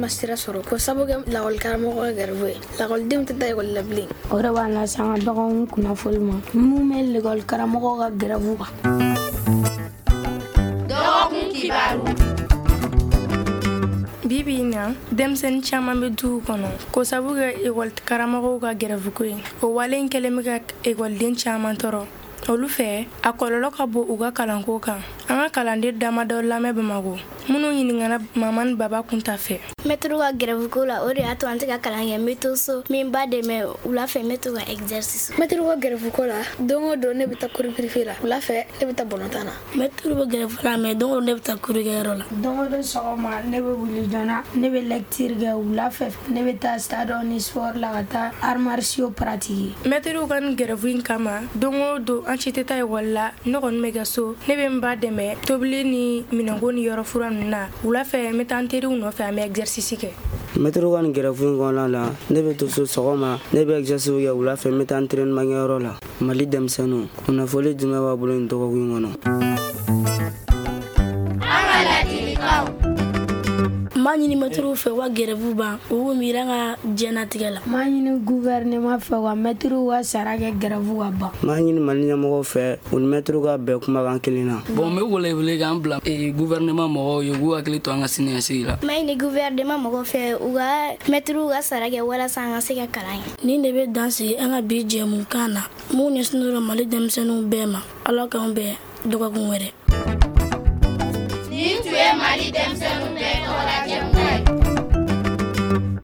ma sira sɔrɔ ko sabu kɛ lakɔlikaramɔgɔ ka gɛrɛfu ye lakɔlidenw tɛ taa ekɔli la bilen. O de b'a lase an ka dɔgɔkun kunnafoli ma minnu bɛ lakɔlikaramɔgɔ ka gɛrɛfu kan. Dɔgɔkun kibaru. Bibi in na denmisɛnnin caman bɛ duw kɔnɔ ko sabu kɛ ekɔlikaramɔgɔw ka gɛrɛfuko ye o wale in kɛlen bɛ ka ekɔliden caman tɔɔrɔ. Olu fɛ a kɔlɔlɔ ka bon u ka kalanko kan. An ka kalanden damadɔ lamɛn Bamako minnu ɲininkana mama ni baba kun ta fɛ. Mɛtiriw ka gɛrɛfuko la o de y'a to an tɛ ka kalan kɛ n bɛ to so min b'a dɛmɛ wula fɛ n bɛ to ka exercice. Mɛtiriw ka gɛrɛfuko la don o don ne bɛ taa cours privé la wula fɛ ne bɛ taa balontan na. Mɛtiriw bɛ gɛrɛfuko la mais don o don ne bɛ taa cours kɛyɔrɔ la. Don o don sɔgɔma ne bɛ wuli joona ne bɛ lecture kɛ wula fɛ ne bɛ taa stade ni sport la ka taa arts martiaux pratiquer. Mɛtiriw ka nin gɛrɛfu in kama don o don an si tɛ taa ekɔli la ne kɔni bɛ kɛ so ne bɛ n ba dɛmɛ tobili ni minɛnko ni yɔrɔ fura ninnu na wula fɛ n bɛ taa n teriw nɔfɛ an bɛ exercice kɛ. Mɛtiriw ka nin gɛrɛfu in kɔnɔna la ne bɛ to so sɔgɔma ne bɛ exercice kɛ wula fɛ n bɛ taa entraînement kɛyɔrɔ la. Mali denmisɛnninw kunnafoli jumɛn b'a bolo nin dɔgɔkun in kɔnɔ? An ka ladilikanw. M'a ɲini mɛtiriw fɛ wa gɛrɛfu ban u k'u miiri an ka diɲɛnatigɛ la. M'a ɲini gouvernement fɛ wa mɛtiriw ka sara kɛ gɛrɛfu ka ban. M'a ɲini Mali ɲɛmɔgɔw fɛ u ni mɛtiriw ka bɛn kumakan kelen na. Bon n bɛ welewele k'an bila gouvernement mɔgɔw ye u k'u hakili to an ka siniɲɛsigi la. M'a ɲini gouvernement mɔgɔw fɛ u ka mɛtiriw ka sara kɛ walasa an ka se ka kalan kɛ. Nin de bɛ dan sigi an ka bi jɛmukan na mun ɲɛsinnen don Mali denmisɛnninw bɛɛ ma Ala k'an bɛn dɔgɔkun wɛrɛ. Nin tun ye Mali denmisɛnninw